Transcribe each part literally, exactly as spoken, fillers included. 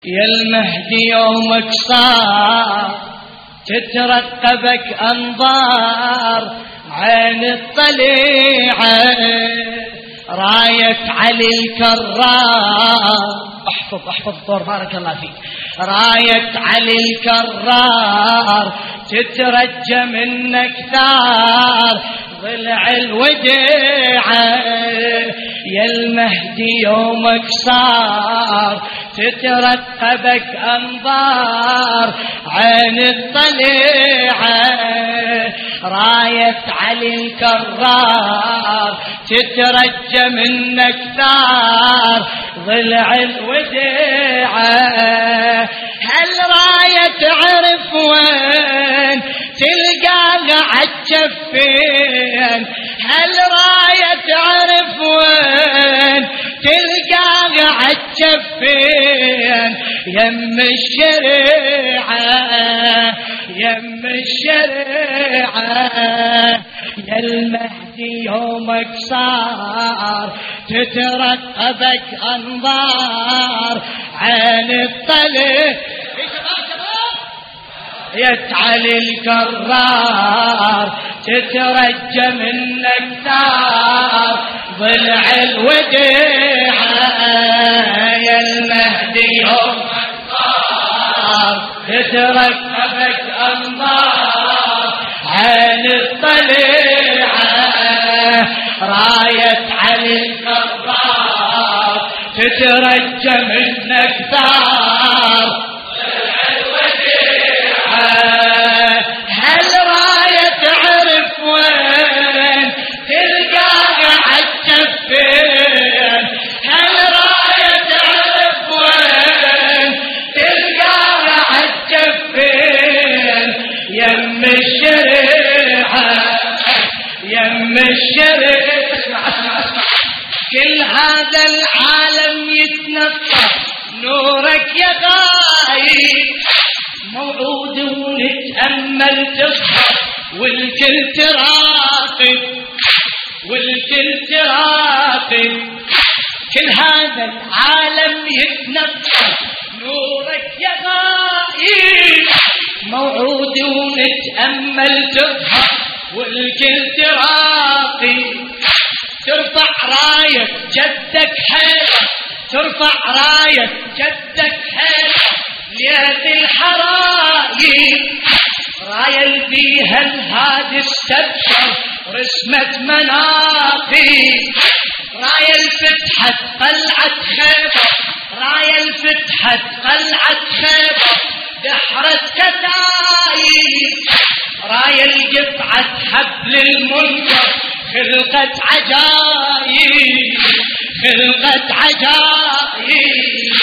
يا المهدي يومك صار تترقبك أنظار عين الطليعة راية علي الكرار. احفظ احفظ الطور بارك الله فيك. راية علي الكرار تترجى منك ثار ضلع الوديعة. يا المهدي يومك صار تترقبك أنظار عين الطليعة راية علي الكرار تترجى منك ثار ضلع الوديعة. هل راية تعرف وين تلقاها عالجفين؟ هل راية تعرف وين تلقاها عالجفين؟ يم الشريعة يم الشريعة. يا المهدي يومك صار تترقبك أنظار عين الطليع يتعلي الكرار تترجى منك ثار ضلع الوديعة. يا المهدي يومك صار تترقبك أنظار عين الطليعة راية علي الكرار تترجى منك ثار. هل راية تعرف وين تلقاها عالجفين؟ هل راية تعرف وين تلقاها عالجفين؟ يم الشريعة يم الشريعة. اسمع اسمع اسمع. كل هذا العالم يتنفس نورك يا غايب موعود ونتأمل تصحى والكل تراقب والكل تراقب. كل هذا العالم يتنفس نورك يا غايب موعود ونتأمل تصحى والكل تراقب. ترفع راية جدك حيدر ترفع راية جدك حيدر ليالي الحرايق راية فيها الهادي استبشر رسمة مناقب. راية الفتحة قلعة خيبر راية الفتحة قلعة خيبر دحرت كتايب. راية القطعة حبل المنكر خلقت عجايب خلقت عجايب.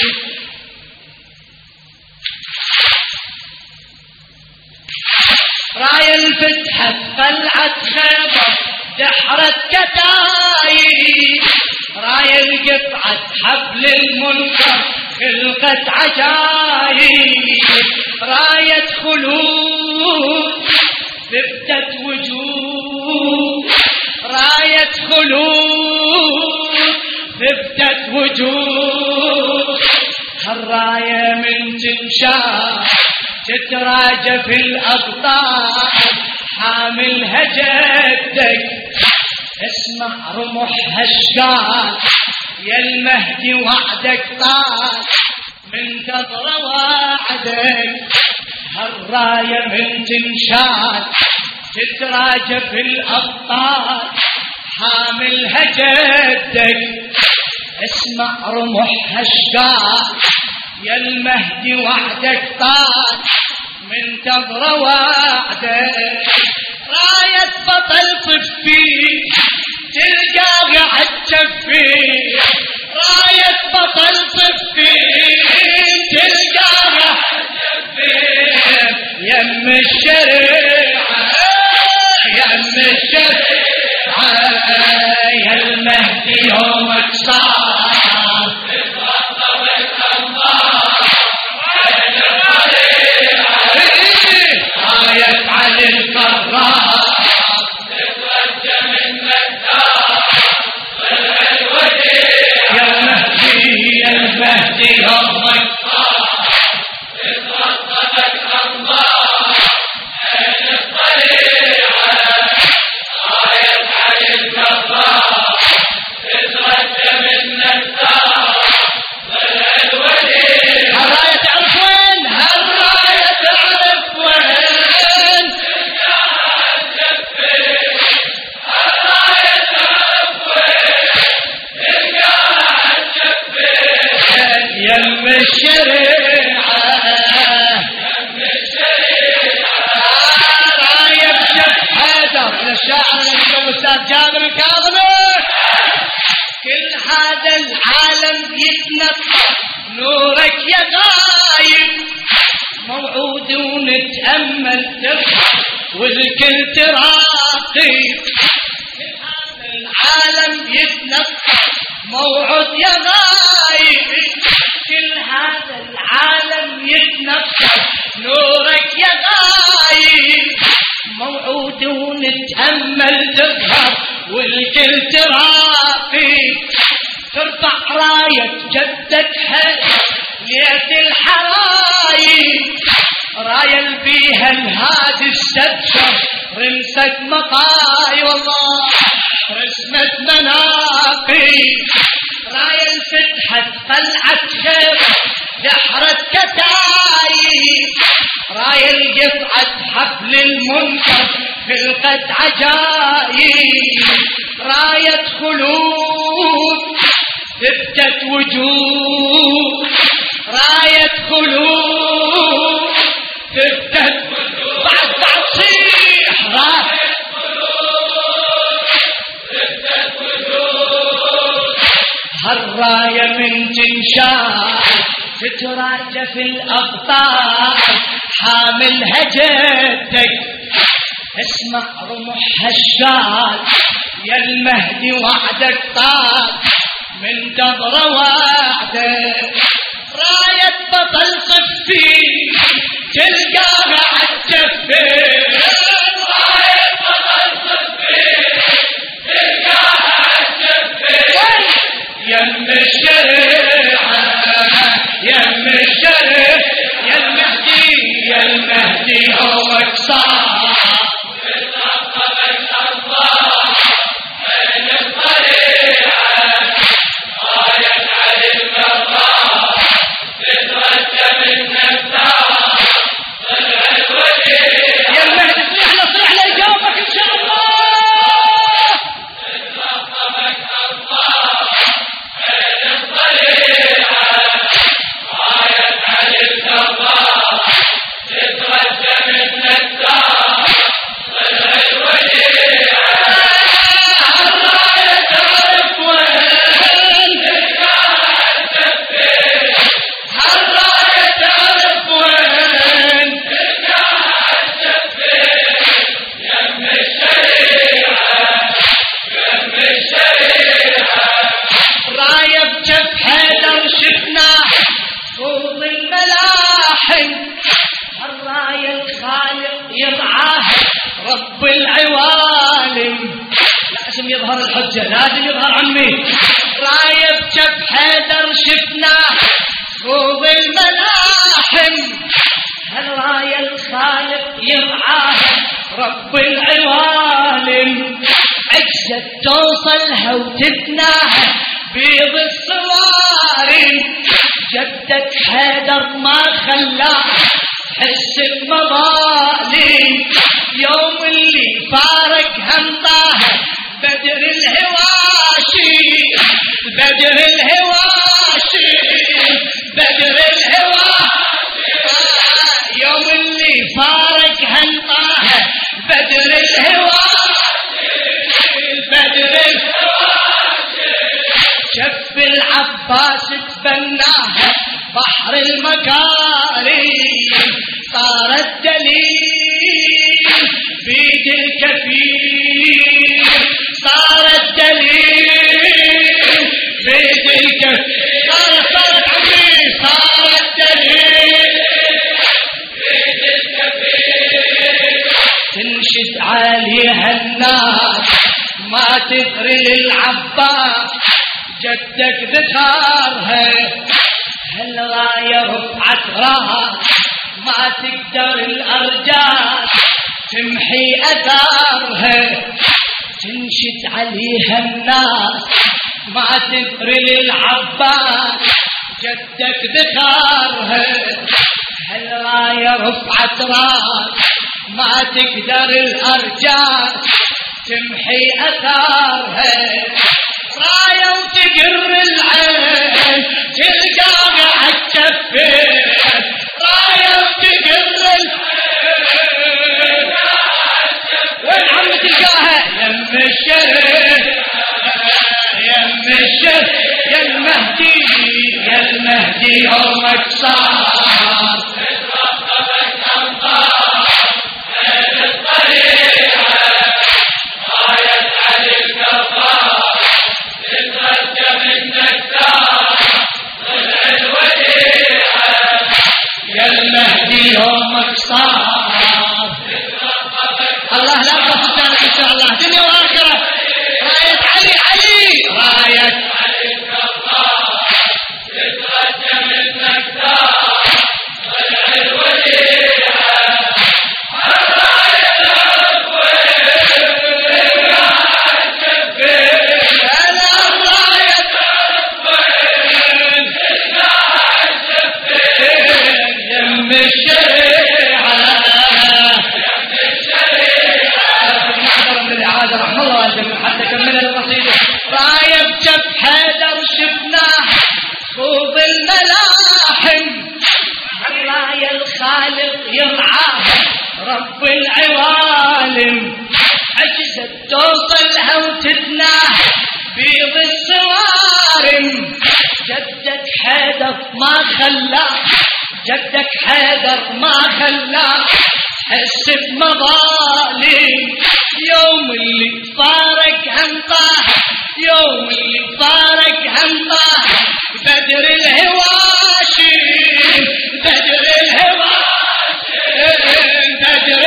راية الفتحة قلعة خيبر دحرت كتايب. راية القطعة حبل المنكر خلقت عجايب. راية خلود ثبتت وجود راية خلود ثبتت وجود. هالراية من تنشاف تتراجى في الأبطال حاملها جدك اسمع رمحها الشال. يا المهدي وعدك طال من كثر وعدك. هالراية من تنشال تتراجى في الأبطال حاملها جدك اسمع رمحها الشال. يا المهدي وعدك طال من كبر وعدك. راية بطل صفي تلقاها عالجفي راية بطل صفي تلقاها عالجفي. يم الشريعة يم الشريعة. يا المهدي يومك صار تترقبك أنظار عين الطليعة راية علي الكرار تترجى منك ثار ضلع الوديعة. يا المهدي يا المهدي أستاذ جابر الكاظمي. كل هذا العالم يتنفس نورك يا غايب، موعود ونتأمل تفهم والكل تراقب. كل هذا العالم يتنفس موعود يا غايب، كل هذا العالم يتنفس نورك يا غايب، موعود ونتأمل تظهر والكل تراقب. ترفع راية جدك حيدر ليت الحرايب، راية بيها الهادي استبشر رمسك مطاي والله رسمة مناقي، راية فتحت قلعة خير دحرت كتايب، راية القطعة حبل المنكر خلقت عجايب، راية خلود ثبتت وجود، راية خلود ثبتت وجود. بعد بعد صيح راية خلود ثبتت وجود. هالراية من تنشال تتراجى في الأبطال حاملها جدك، اسمع رمحها الشال يا المهدي وعدك طال من قبره وعدك. راية بطل صفين تلقاها عالجفين، راية بطل صفين تلقاها عالجفين. يم الشريعة يم الشريعة يا المهدي يا المهدي هوك صار تترقبك أرضاه بين الطريعة راية علي القضاء تترجى من النفاق طلع الوديع. يا المهدي صيح له صيح له يجاوبك إن شاء الله. تترقبك أرضاه بين الطريعة راية علي القضاء تترجى من النفاق طلع الوديع. الراية تعرف وين تلقاها عالجفين، الراية تعرف وين تلقاها عالجفين. يم الشريعة يم الشريعة راية بجف حيدر شفناها فوق الملاحم، الراية الخالق يرعاها رب العوالم. لازم يظهر الحجة لازم يظهر عمي. راية بجف حيدر شفناها فوق الملاحم، الراية الخالق يرعاها رب العوالم. عجزت توصلها وتفناها بيض الصوارم، جدك حيدر ما خلاها حس المظالم. يوم اللي فارق همطاها بدر الهواشي بدر الهواشي بدر الهواشي. يوم اللي فارق همطاها بدر الهواشي بدر الهواشي. شف العباس تبناها بحر المكارم، صارت دليل بيد الكفيل، صارت دليل بيد الكفيل. صارت صارت عمي صارت دليل بيد الكفيل. تنشد عليها الناس ما تدري للعباس جدك ذكرها، هالراية رفعت راس ما تقدر الأرجاس تمحي أثارها. تنشد عليها الناس ما تدري للعباس جدك ذكرها، هالراية رفعت راس ما تقدر الأرجاس تمحي أثارها. راية وتقر العين تلقاها عالجفين، راية وتقر العين وين عم تلقاها يم الشريعة يومك صار الله لا تفوتنا ان شاء الله دنيا واخره. راية علي علي راية علي الكرار تترجى منك دار طلع الوديعة الراية يم الشريعة يم الشريعة نحضر من الإعادة رحمه الله والجميع حتى كمل القصيدة. راية بجب حيدر شفناه خوض الملاحم الراية الخالق يرعاها رب العوالم عجزت توصلها وتتناه بيض الصوارم. جدك حيدر ما خلاه جدك حيدر ما خلاه حس بمظالم يوم اللي فارق همطاه يوم اللي فارق همطاه بدر الهواشم بدر الهواشم بدر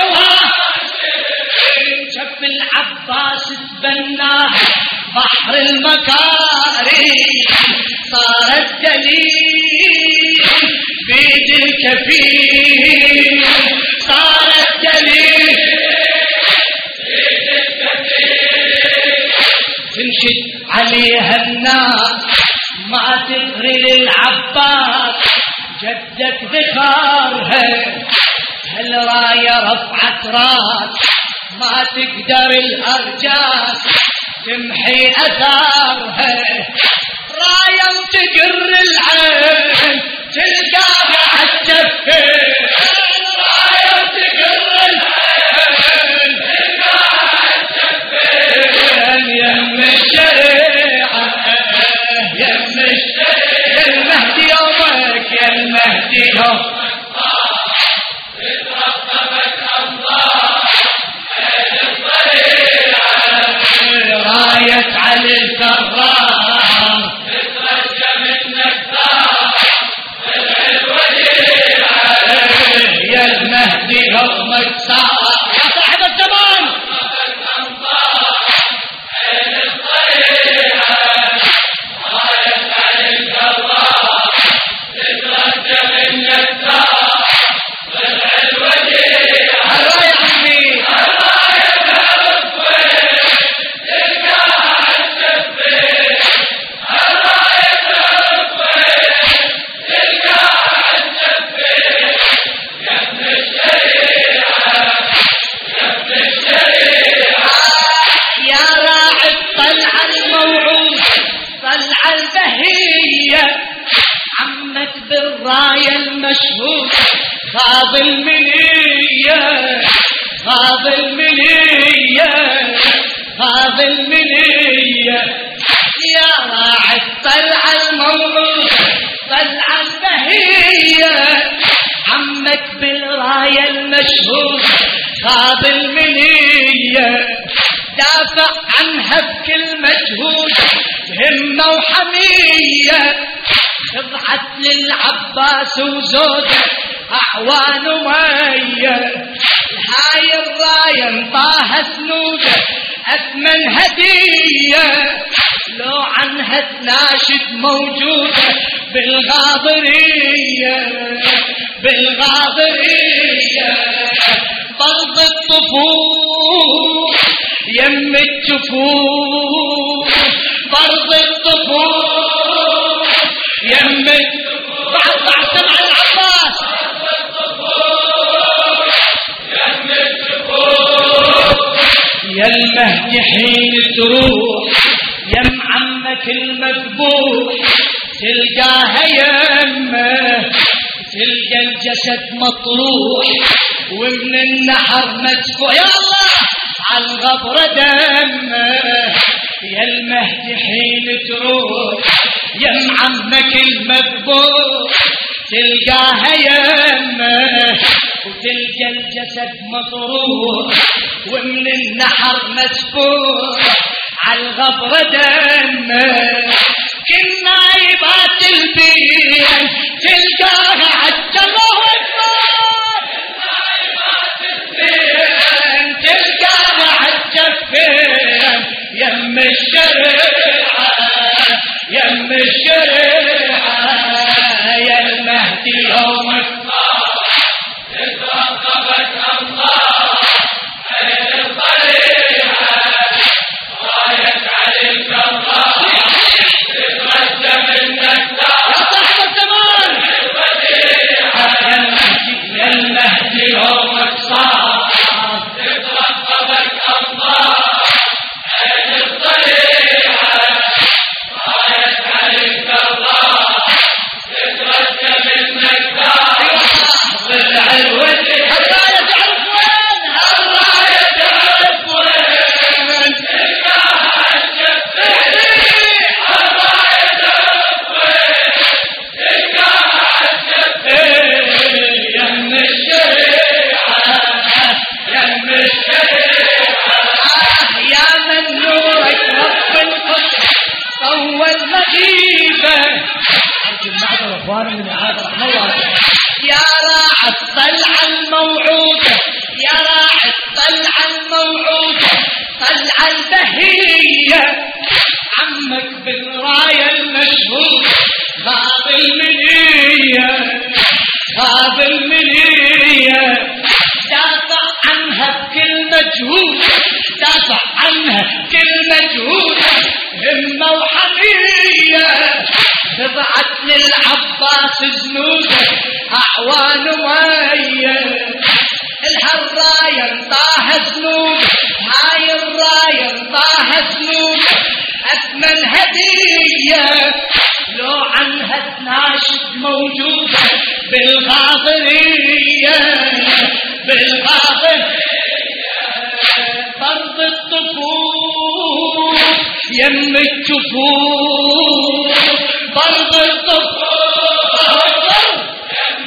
الهواشم شف العباس تبناه بحر المكارم صار الدليل بيد الكفيل صار الدليل بيد الكفيل. تنشد عليها الناس ما تدري للعباس جدك ذكرها هالراية رفعت راس ما تقدر الأرجاس تمحي أثارها. راية تقر العين تلقاها عالجفين راية تقر العين تلقاها عالجفين. يم الشريعة يم الشريعة يا المهدي يومك يا المهدي يومك تترقبك أنظار عين الطريعة راية علي الكرار تترجى منك دار طلع الوديعة يا المهدي يومك صار يا صاحب الزمان عين الطريعة راية علي الكرار تترجى منك دار طلع الوديعة. الراية عمي عمك بالراية المشهور خاض المنية خاض المنية خاض المنية يا راعي الطلعة الموعود طلعة البهية. عمك بالراية المشهور خاض المنية دافع عنها بكل مجهود همة وحمية. خضعت للعباس وزوجه أعوان ومية هاي الراية انطاها سنوده أثمن هدية لو عنها تناشد موجودة بالغاضرية بالغاضرية. فرض الطفول يم الجفور فرض الطفول يم بعد بعد سمع العباس يم الجفور يا المهدي حين تروح يم عمك المذبوح تلقاها يمه تلقى الجسد مطروح ومن النحر مدفوع يا الله عالغبرة دمه. يا المهدي حين تروح يم عمك المذبوح تلقاها يمه وتلقى الجسد مطروح ومن النحر مدفوع عالغبرة دمه. كنا يبات البين تلقاها عالجمه راعي الطلعة الموعودة يا راعي الطلعة الموعودة طلعة البهية عمك بالراية المشهور غاب المنية غاب المنية دافع عنها بكل مجهود دافع عنها بكل مجهود همة وحمية تبعت للعباس جنوده أعوان مية الهالراية انطاها ذنوب هاي الراية انطاها ذنوب أثمن هدية لو عنها تناشد موجودة بالغاضرية بالغاضرية فرض الطفول يم الجفور فرض الطفول يم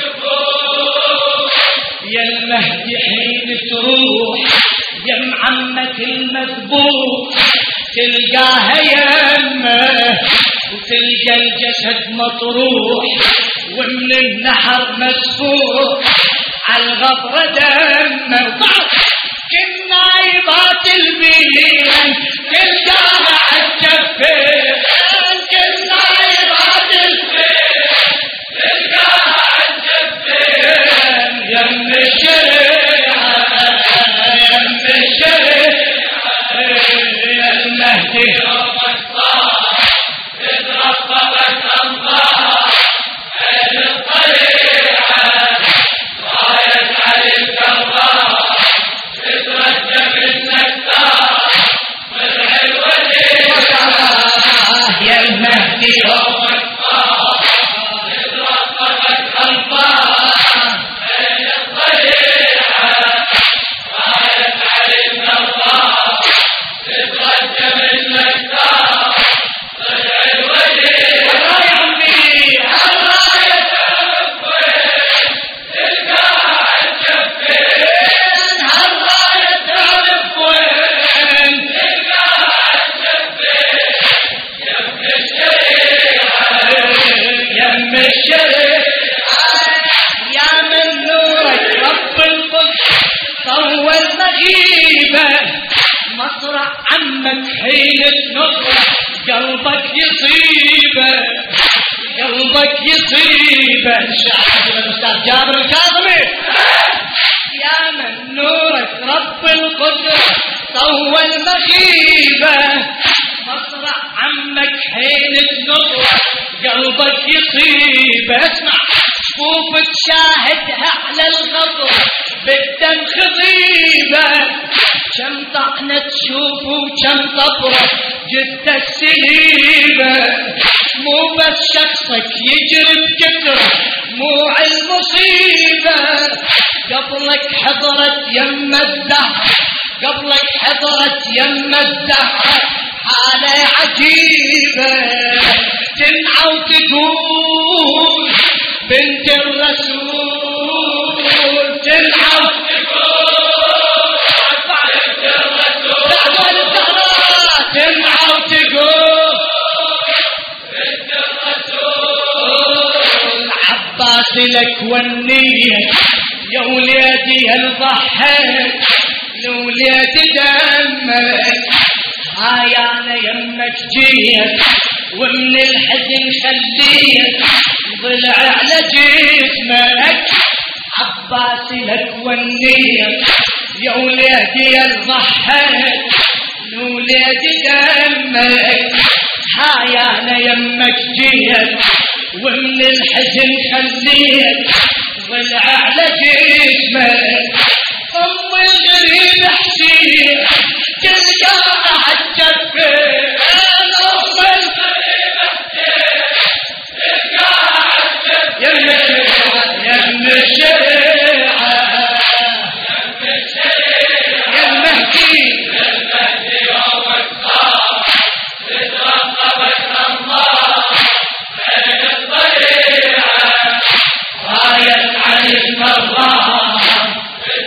الجفور يا المهدي حين تروح يم عمك المذبوح تلقاها يمه وتلقى الجسد مطروح ومن النحر مسفوح عالغبرة دمه كنا يبات البين تلقاها عالجفين كنا يبات البين تلقاها عالجفين يم الشريعة يم الشريعة يا المهدي يومك صار تترقبك أنظار عين الطريعة راية علي الكرار تترجم النكتار فرع الوديعة يا المهدي يومك صار تترقبك أنظار عين الطريعة راية علي الكرار تترجم النكتار فرع الوديعة يا عمي الراية تنفذ تلقاها عالجفين الراية تنفذ تلقاها عالجفين يم الشريعة يم الشريعة يا من نورك رب القدس طول مغيبة مصرع عمك حين تنصر قلبك يصيبه قلبك يصيبه الشاعر الأستاذ جابر الكاظمي يا من نورك رب القدس طول مغيبة مصرع عمك حين تنصر قلبك يصيبه اسمع شوفك شاهدها على الغضب بالدم خضيبة كم طعنة تشوف وكم طبرة جثة السليبة مو بس شخصك يجري بكثرة مو المصيبة قبلك حضرت يم الدهر قبلك حضرت يم الدهر حالة عجيبة تنعى وتقول بنت الرسول تنعى وتقول بنت الرسول بعد الزهراء تنعى وتقول بنت الرسول عباس لك والنية يا ولادي الضحك لولادي دمك هاي انا يمك جيت ومن الحزن خليت ضلع على جسمك عباس لك والنية يا ولادي الضحك لولادي دمك هاي انا يمك جيت ومن الحزن خليت ضلع على جسمك ام الغريب حسين تلقاها عالجفين ام الغريب حسين تلقاها عالجفين يم الشريعة يم الشريعة يا المهدي يا المهدي يومك صار تترقبك أنظار بين الطريعة راية علي الكرار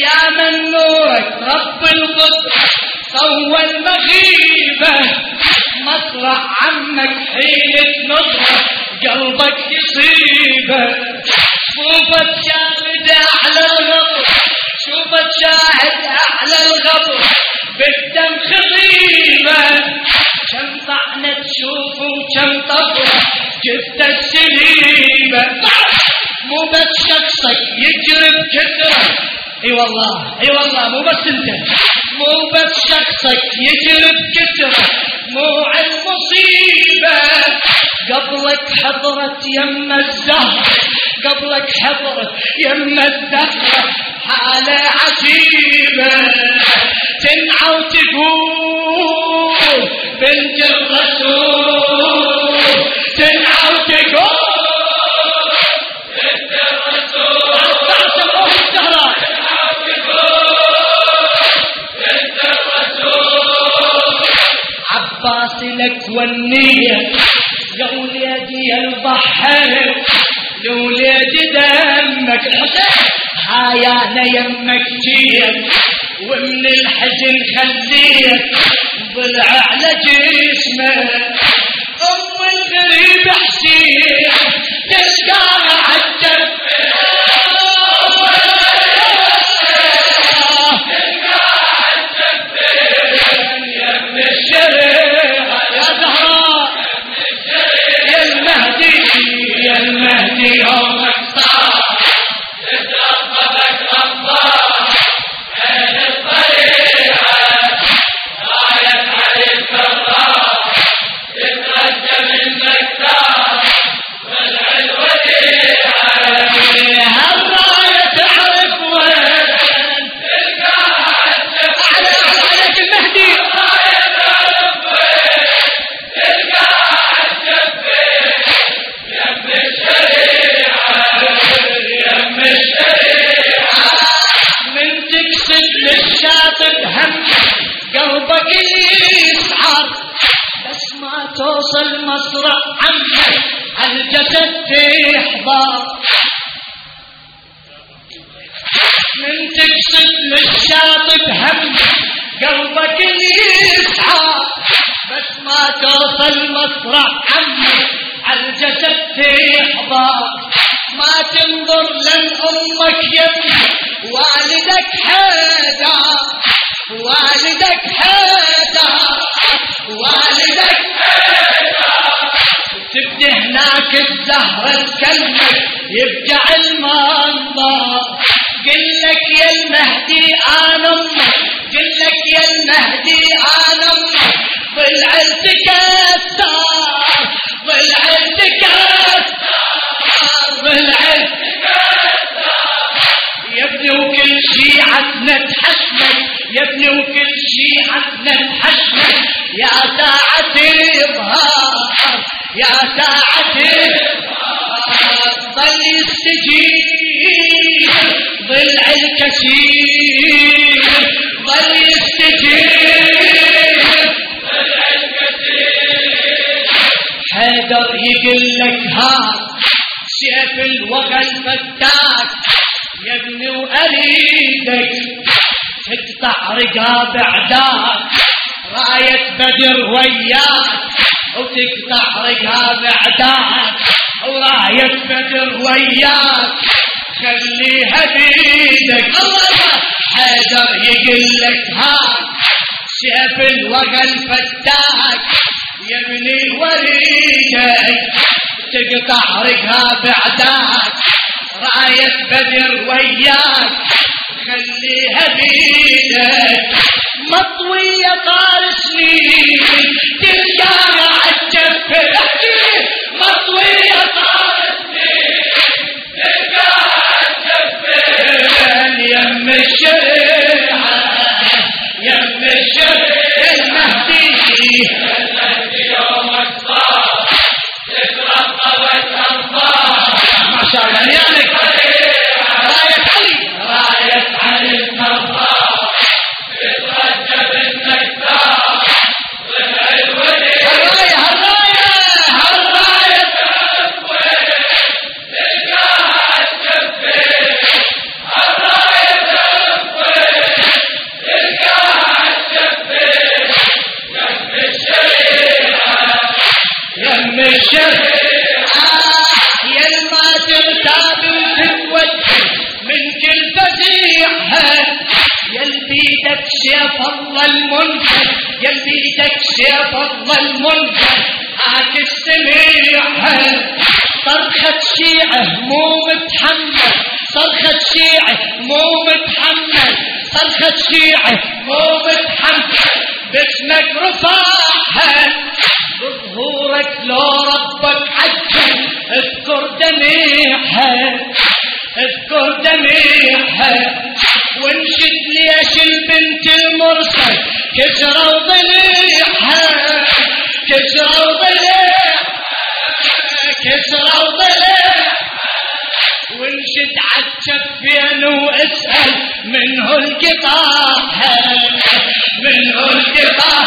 يا من نورك رب القدس طوى المغيبة مصرع عمك حيلة نظرة قلبك يصيبه شوفت شاهد أعلى الغبر شوفت شاهد أعلى الغبر بالدم خطيبة كم طعنة تشوف وكم طبرة جثة السليمة مو بس شخصك يجري بكثرة اي والله اي والله مو بس انت مو بس شخصك يجري بكثرة مو المصيبة قبلك حضرت يم الزهر قبلك حضرت يم الزهر حالة عجيبة تنعى وتقول بنت الرسول تنعى وتقول بنت الرسول تعصم روح الزهراء تنعى وتقول بنت الرسول عباس لك والنية يا ولادي الضحيت يا ولادي دمك الحسين هايانا يمك جيت ومن الحزن خليت ضلع على جسمك ام الغريب حسين تلقاها عالجنب يم الشريعة يا زهراء يا المهدي يا المهدي يومك صار تترقبك الله عين الطريقة رايت عليك الراح تترجى من مكتاب والعين وديعة هالراية تعرف وين تلقاها على عليك المهدي الراية تعرف وين تلقاها عالجبين يم الشريعة يم الشريعة من تقصد للشاطئ هم قلبك يسعر بس ما توصل مصرع عمك عالجسد تحضر من تقصد للشاطئ هم قلبك يسعر بس ما توصل مصرع عمك عالجسد تحضر ما تنظر لن امك يبني والدك حدا والدك حدا والدك حدا تبدي هناك الزهرة تكلمك يبدع المنظر قلك يا المهدي انا امك قلك يا المهدي انا امك ضلعت كسر ضلعت كسر ضلعت يا ابني وكل شي عدنا تحشمك يا ابني وكل شي عدنا تحشمك يا ساعة الإظهار يا ساعة الإظهار ضل يستجيب ضلع الكثير ضل يستجيب ضلع الكثير حيدر يقلك هاد سيف الوغى الفتاك يا ابني وأريدك تقطع رقاب اعداك راية بدر وياك وتقطع رقاب اعداك وراية بدر وياك خليها بيدك الله حيدر يقلك هاك سيف الوغى الفتاك يا ابني وريدك تقطع رقاب اعداك راية بدر وياك خليها بيدك مطوية طال سنين تلقاها عالجبل مطوية طال سنين تلقاها عالجبل يم الشريعة يم الشريعة المهدي المهدي يومك صار تترقبك الله ما شاء الله يعني راية علي راية علي الكرار تترجى بالمكتاب ضلع الفزيع يل بيدك سيف الله المنزل يل بيدك سيف الله المنزل هاك السميع صرخة شيعة مو متحمل صرخة شيعة مو متحمل صرخة شيعة مو متحمل باسمك رفعها بظهورك لو ربك عجل اذكر دميعها اذكر دميعها وانشد ليش البنت المرسل كسرى وضليعها كسرى وضليعها كسرى وضليعها وانشد عالشفين واسأل منه القطاع منه القطاع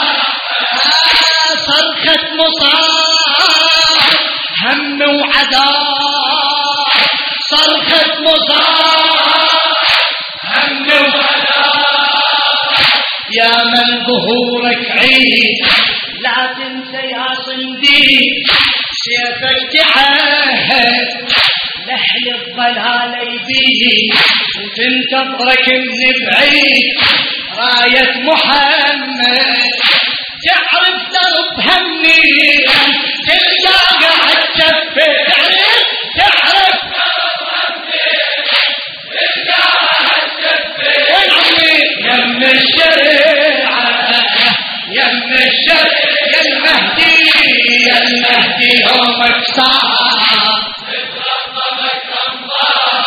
صرخة مصاب هم وعذاب صرخة مصاب هم وعذاب يا من ظهورك عيد لا تنسى يا صنديق سيفك تعهد لحي الضلال يبيه وتنتظرك من بعيد راية محمد تعرف دربها منين تلقاها عالجفة تعرف دربها منين تلقاها عالجفة يم الشريعة يم الشريعة يا المهدي يا المهدي يومك صعب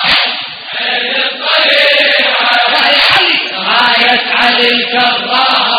راية علي الكرام